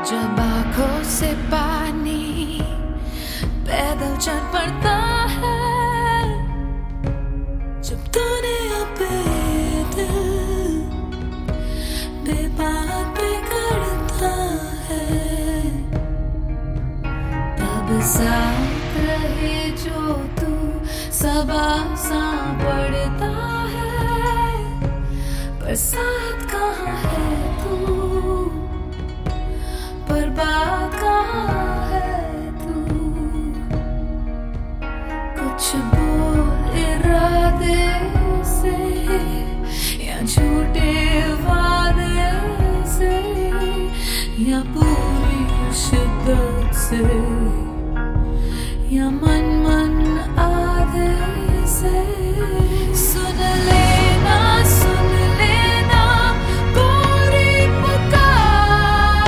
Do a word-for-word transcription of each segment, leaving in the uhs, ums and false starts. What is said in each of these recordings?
जब आंखों से पानी पैदल चल पड़ता है, जब तूने अपने दिल बेबात पे करता है, तब साथ रहे जो तू सब आसान पड़ता है, पर साथ कहाँ है तू, पर बात कहाँ है तू। कुछ बोल इरादे से या झूठे वादे से या पूरी शिद्दत से या मन मन आधे से। सुन लेना सुन लेना पूरी पुकार,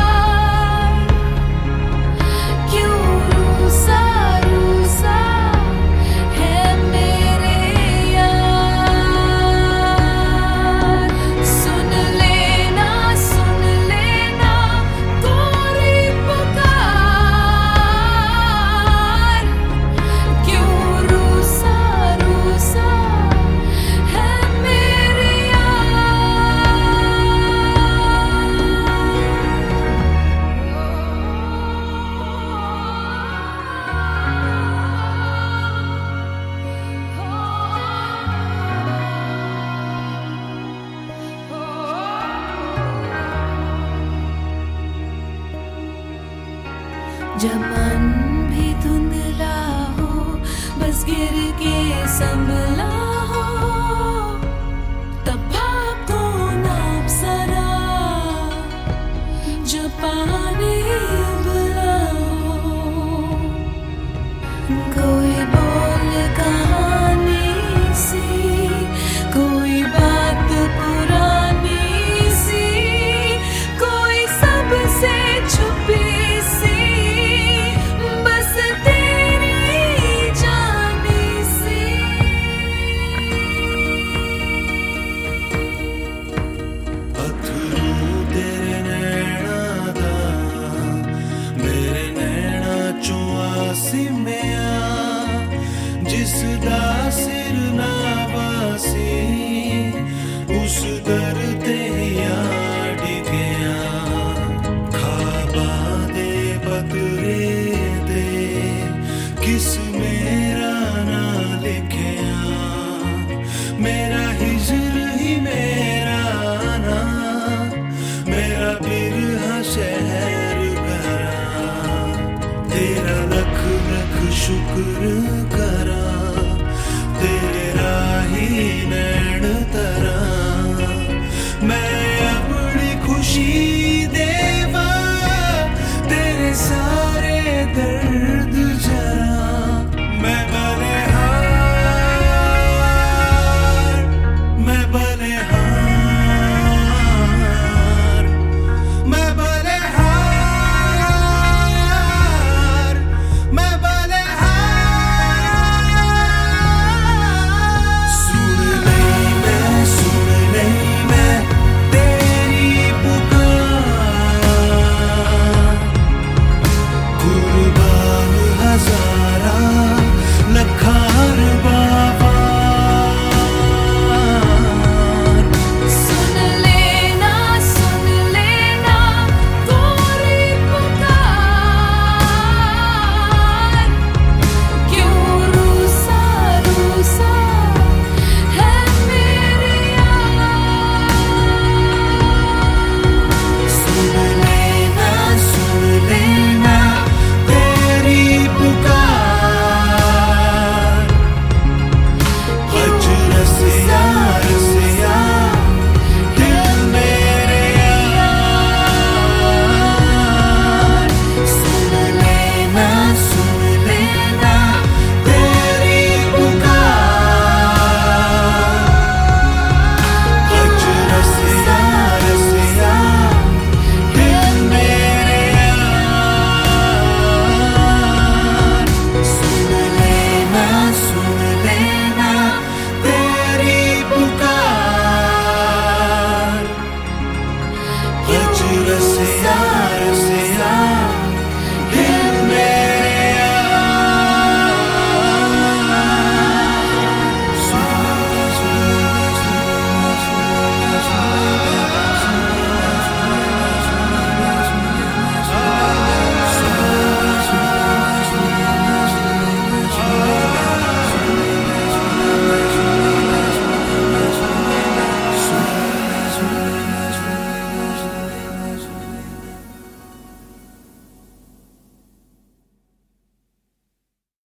क्यों रूसा रूसा है मेरे यार। सुन लेना सुन लेना पूरी पुकार, क्यों रूसा रूसा है मेरे जब मन भी धुंधला हो, बस गिर के संभला हो, तब भाप को नाप सरा, जब पानी उबला हो। कोई बोल कहानी सी, कोई बात पुरानी सी, कोई सबसे छुपी सी, बस तेरी जानी सी। अथरू तेरे नैना दा मेरे नैना चों आसी मिया, जिस दा सिर ना वासी उस दर ते यार डिगया। खाबां दे बदरे दे किस मेरा ना लिखिया, मेरा हिजर ही मेरा ना, मेरा बिरहा शहर घरा। तेरा लख लख शुक्र